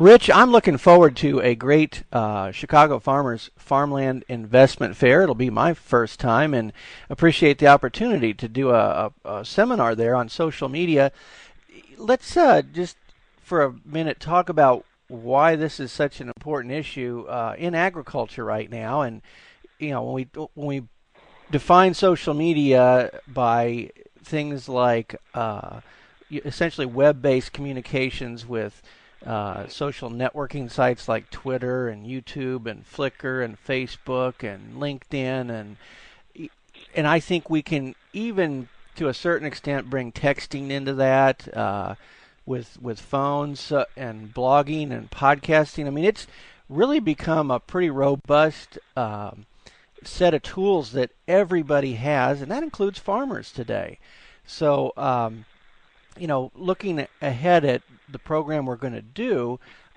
Rich, I'm looking forward to a great Chicago Farmers Farmland Investment Fair. It'll be my first time, and appreciate the opportunity to do a seminar there on social media. Let's just for a minute talk about why this is such an important issue in agriculture right now. And when we define social media by things like essentially web-based communications with social networking sites like Twitter and YouTube and Flickr and Facebook and LinkedIn, and I think we can even to a certain extent bring texting into that with phones and blogging and podcasting. I mean, it's really become a pretty robust set of tools that everybody has, and that includes farmers today. So, looking ahead at the program we're going to do,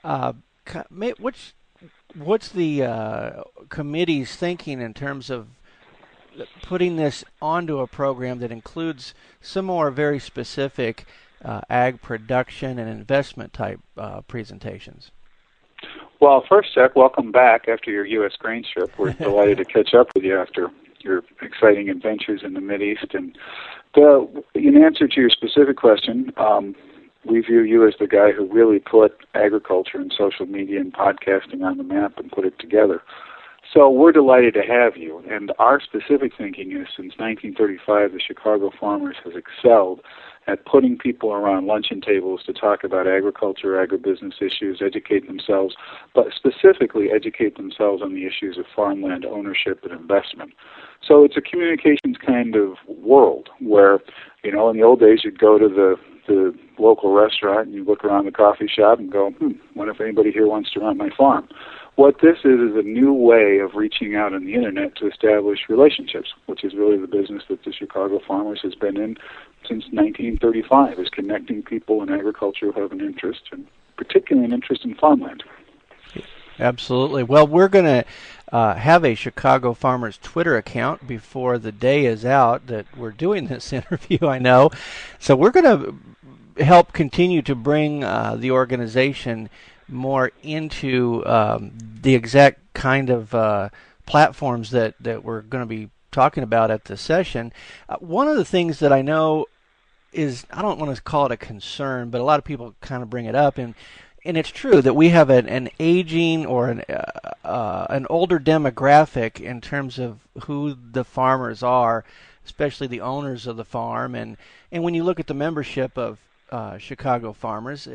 what's the committee's thinking in terms of putting this onto a program that includes some more very specific ag production and investment type presentations? Well, first, Jack, welcome back after your U.S. grain trip. We're delighted to catch up with you after your exciting adventures in the Mideast. And in answer to your specific question, we view you as the guy who really put agriculture and social media and podcasting on the map and put it together. So we're delighted to have you. And our specific thinking is since 1935, the Chicago Farmers has excelled at putting people around luncheon tables to talk about agriculture, agribusiness issues, educate themselves, but specifically educate themselves on the issues of farmland ownership and investment. So it's a communications kind of world where, in the old days you'd go to the local restaurant and you look around the coffee shop and go, wonder if anybody here wants to rent my farm. What this is a new way of reaching out on the internet to establish relationships, which is really the business that the Chicago Farmers has been in since 1935, is connecting people in agriculture who have an interest, and particularly an interest in farmland. Absolutely. Well, we're going to have a Chicago Farmers Twitter account before the day is out that we're doing this interview, I know. So we're going to help continue to bring the organization more into the exact kind of platforms that we're going to be talking about at the session. One of the things that I know is, I don't want to call it a concern, but a lot of people kind of bring it up, and it's true that we have an aging or an older demographic in terms of who the farmers are, especially the owners of the farm. And when you look at the membership of Chicago Farmers,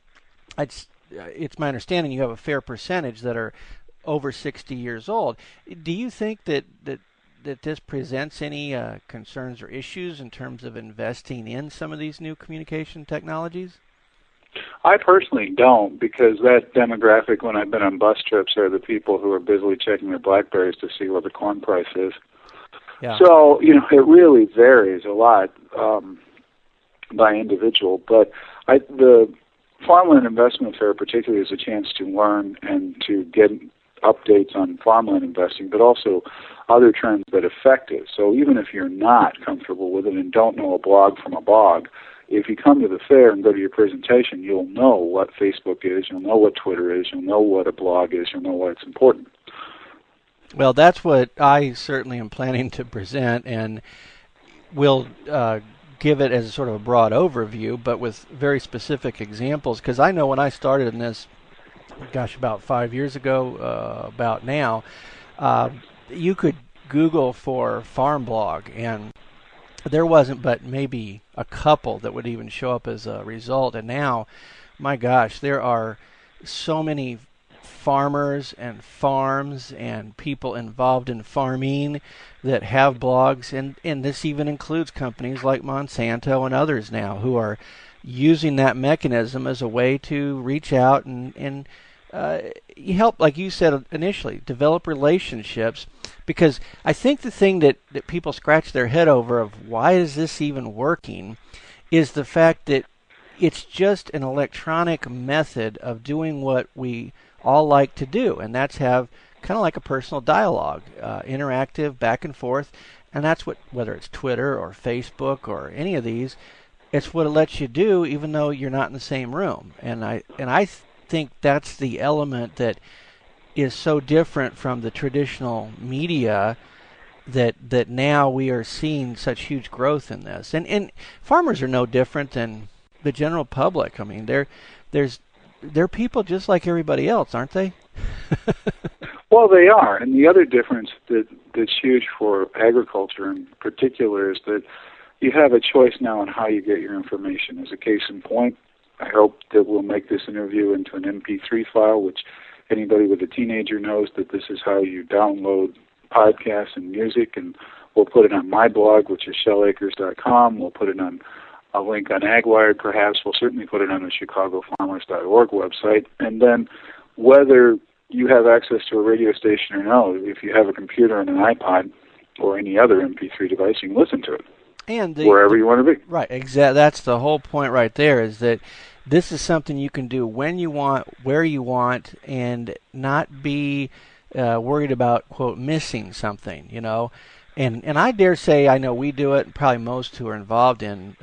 it's my understanding you have a fair percentage that are over 60 years old. Do you think that this presents any concerns or issues in terms of investing in some of these new communication technologies? I personally don't, because that demographic, when I've been on bus trips, are the people who are busily checking their BlackBerries to see what the corn price is. Yeah. So, it really varies a lot by individual. But the Farmland Investment Fair particularly is a chance to learn and to get updates on farmland investing, but also other trends that affect it. So even if you're not comfortable with it and don't know a blog from a bog, if you come to the fair and go to your presentation, you'll know what Facebook is, you'll know what Twitter is, you'll know what a blog is, you'll know why it's important. Well, that's what I certainly am planning to present, and we'll give it as sort of a broad overview, but with very specific examples, because I know when I started in this, about 5 years ago, about now, you could Google for farm blog, and there wasn't but maybe a couple that would even show up as a result. And now, my gosh, there are so many farmers and farms and people involved in farming that have blogs, and this even includes companies like Monsanto and others now who are using that mechanism as a way to reach out and help, like you said initially, develop relationships. Because I think the thing that people scratch their head over of why is this even working is the fact that it's just an electronic method of doing what we all like to do, and that's have kind of like a personal dialogue, interactive, back and forth. And that's what, whether it's Twitter or Facebook or any of these, it's what it lets you do even though you're not in the same room. And I think that's the element that is so different from the traditional media that now we are seeing such huge growth in this. And farmers are no different than the general public. I mean, they're people just like everybody else, aren't they? Well, they are. And the other difference that's huge for agriculture in particular is that you have a choice now on how you get your information. As a case in point, I hope that we'll make this interview into an MP3 file, which anybody with a teenager knows that this is how you download podcasts and music, and we'll put it on my blog, which is shellacres.com. We'll put it on a link on AgWired, perhaps. We'll certainly put it on the chicagofarmers.org website. And then whether you have access to a radio station or no, if you have a computer and an iPod or any other MP3 device, you can listen to it. And wherever you want to be. Right, exactly. That's the whole point right there, is that this is something you can do when you want, where you want, and not be worried about, quote, missing something, you know. And I dare say, I know we do it, probably most who are involved in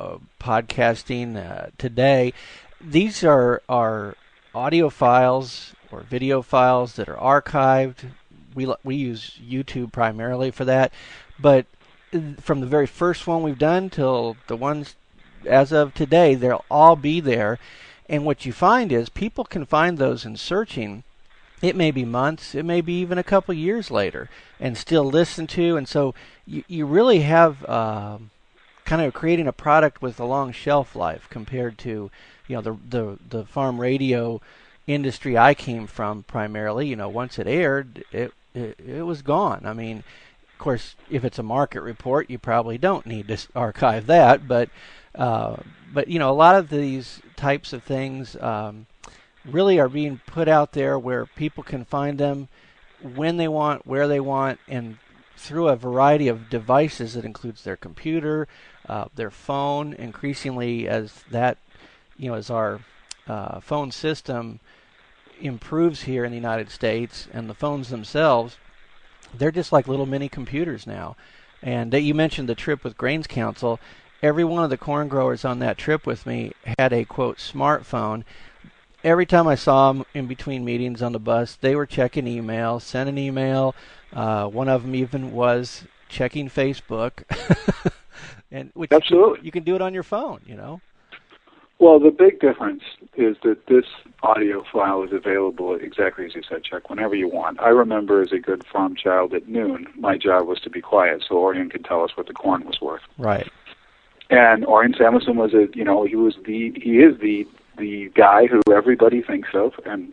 podcasting today. These are audio files or video files that are archived. We use YouTube primarily for that. But from the very first one we've done till the ones as of today, they'll all be there. And what you find is people can find those in searching. It may be months, it may be even a couple years later, and still listen to. And so you really have kind of creating a product with a long shelf life compared to, you know, the farm radio industry I came from primarily. You know, once it aired, it was gone. I mean, of course, if it's a market report, you probably don't need to archive that, but you know, a lot of these types of things really are being put out there where people can find them when they want, where they want, and through a variety of devices that includes their computer, their phone. Increasingly, as that, you know, as our phone system improves here in the United States, and the phones themselves, they're just like little mini computers now. And you mentioned the trip with Grains Council. Every one of the corn growers on that trip with me had a, quote, smartphone. Every time I saw them in between meetings on the bus, they were checking email, sent an email. One of them even was checking Facebook. And which absolutely, you can do it on your phone, you know. Well, the big difference is that this audio file is available exactly as you said, Chuck, whenever you want. I remember as a good farm child at noon, my job was to be quiet so Orion could tell us what the corn was worth. Right. And Orion Samuelson was he is the guy who everybody thinks of, and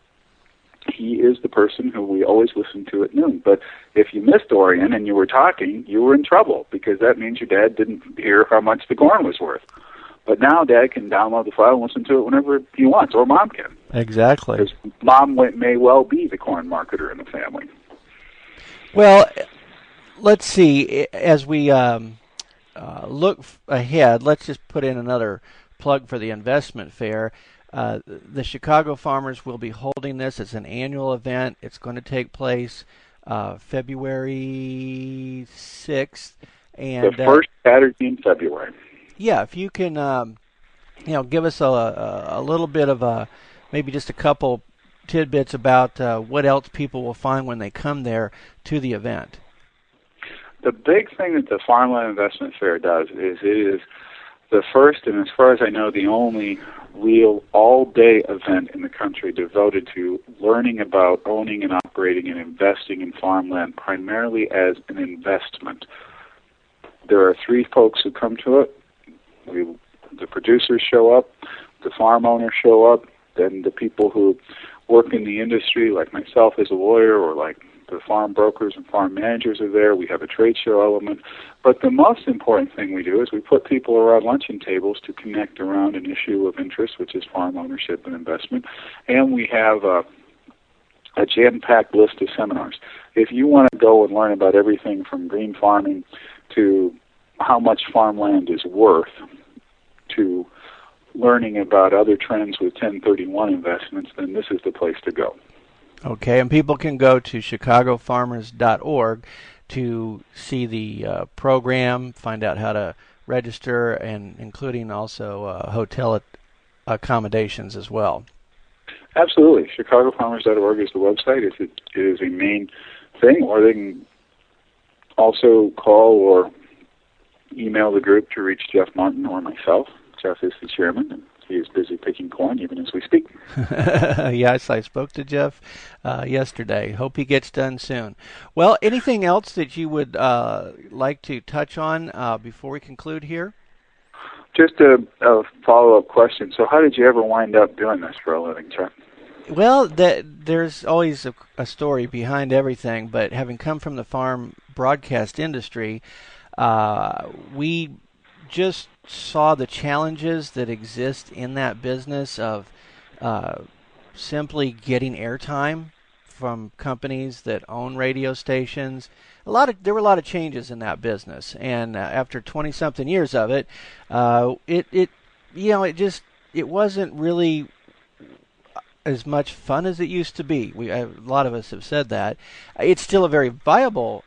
he is the person who we always listen to at noon. But if you missed Orion and you were talking, you were in trouble, because that means your dad didn't hear how much the corn was worth. But now Dad can download the file and listen to it whenever he wants, or Mom can. Exactly. Because Mom may well be the corn marketer in the family. Well, let's see. As we look ahead, let's just put in another plug for the investment fair. The Chicago Farmers will be holding this. It's an annual event. It's going to take place February 6th. And the first Saturday in February. Yeah, if you can, give us a little bit of maybe just a couple tidbits about what else people will find when they come there to the event. The big thing that the Farmland Investment Fair does is it is the first, and as far as I know, the only real all-day event in the country devoted to learning about owning and operating and investing in farmland, primarily as an investment. There are 3 folks who come to it. The producers show up, the farm owners show up, then the people who work in the industry, like myself as a lawyer, or like the farm brokers and farm managers are there. We have a trade show element. But the most important thing we do is we put people around luncheon tables to connect around an issue of interest, which is farm ownership and investment. And we have a jam-packed list of seminars. If you want to go and learn about everything from green farming to how much farmland is worth, to learning about other trends with 1031 investments, then this is the place to go. Okay, and people can go to chicagofarmers.org to see the program, find out how to register, and including also hotel accommodations as well. Absolutely. ChicagoFarmers.org is the website. It is a main thing, or they can also call or email the group to reach Jeff Martin or myself. Jeff is the chairman, and he is busy picking corn even as we speak. Yes, I spoke to Jeff yesterday. Hope he gets done soon. Well, anything else that you would like to touch on before we conclude here? Just a follow-up question. So how did you ever wind up doing this for a living, Jeff? Well, there's always a story behind everything, but having come from the farm broadcast industry, we just saw the challenges that exist in that business of simply getting airtime from companies that own radio stations. There were a lot of changes in that business, and after 20-something years of it, it wasn't really as much fun as it used to be. A lot of us have said that. It's still a very viable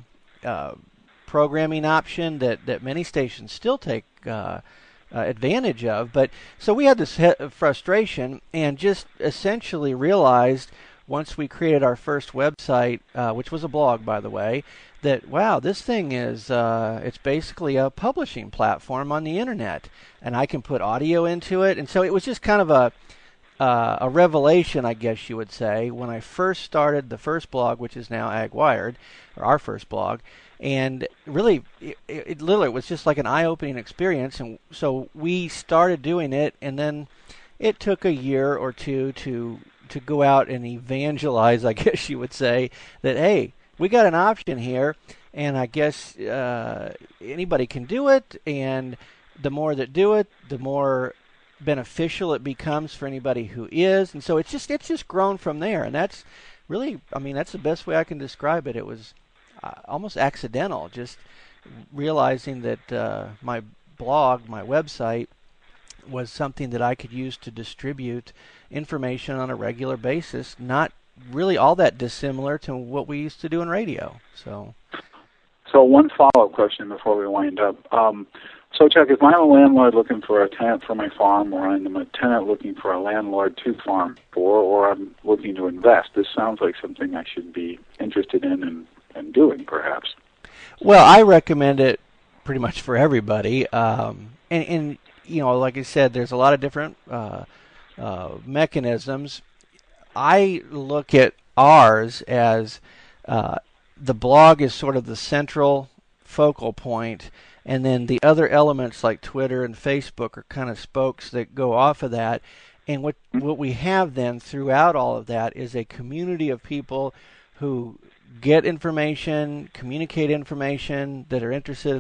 programming option that many stations still take advantage of. But so we had this frustration, and just essentially realized once we created our first website, which was a blog, by the way, that wow, this thing is it's basically a publishing platform on the internet, and I can put audio into it. And so it was just kind of a revelation, I guess you would say, when I first started the first blog, which is now AgWired, or our first blog. And really, it literally was just like an eye-opening experience. And so we started doing it, and then it took a year or two to go out and evangelize, I guess you would say, that, hey, we got an option here, and I guess anybody can do it, and the more that do it, the more beneficial it becomes for anybody who is. And so it's just grown from there. And that's really, that's the best way I can describe it. It was almost accidental, just realizing that my blog, my website, was something that I could use to distribute information on a regular basis, not really all that dissimilar to what we used to do in radio. So one follow-up question before we wind up. So, Chuck, if I'm a landlord looking for a tenant for my farm, or I'm a tenant looking for a landlord to farm for, or I'm looking to invest, this sounds like something I should be interested in and doing, perhaps. Well, I recommend it pretty much for everybody. And like I said, there's a lot of different mechanisms. I look at ours as the blog is sort of the central focal point, and then the other elements like Twitter and Facebook are kind of spokes that go off of that. And what we have then throughout all of that is a community of people who get information, communicate information, that are interested in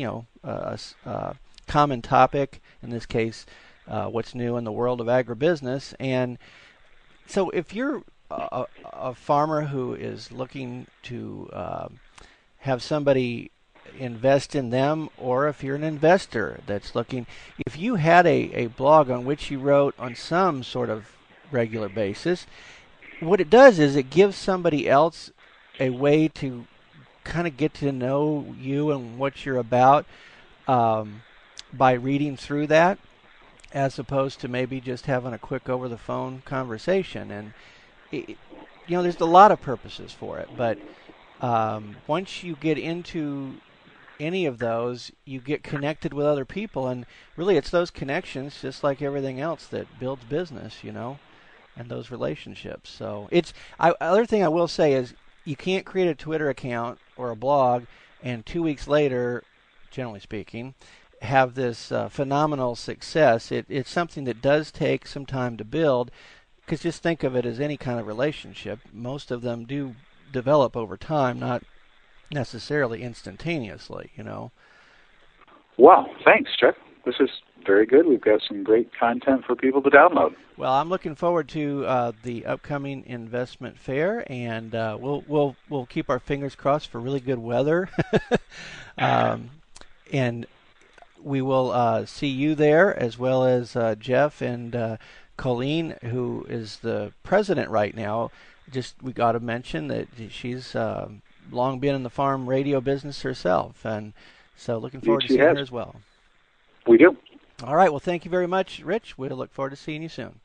a common topic, in this case, what's new in the world of agribusiness. And so if you're a farmer who is looking to have somebody invest in them, or if you're an investor that's looking, if you had a blog on which you wrote on some sort of regular basis, what it does is it gives somebody else a way to kind of get to know you and what you're about by reading through that, as opposed to maybe just having a quick over-the-phone conversation. And there's a lot of purposes for it, but once you get into any of those, you get connected with other people, and really it's those connections, just like everything else, that builds business, and those relationships. So other thing I will say is, you can't create a Twitter account or a blog and 2 weeks later, generally speaking, have this phenomenal success. It's something that does take some time to build, because just think of it as any kind of relationship. Most of them do develop over time, not necessarily instantaneously, Wow, thanks, Chuck. This is very good. We've got some great content for people to download. Well, I'm looking forward to the upcoming investment fair, and we'll keep our fingers crossed for really good weather, and we will see you there, as well as Jeff and Colleen, who is the president right now. We got to mention that she's long been in the farm radio business herself, and so looking forward to seeing her as well. We do. All right. Well, thank you very much, Rich. We'll look forward to seeing you soon.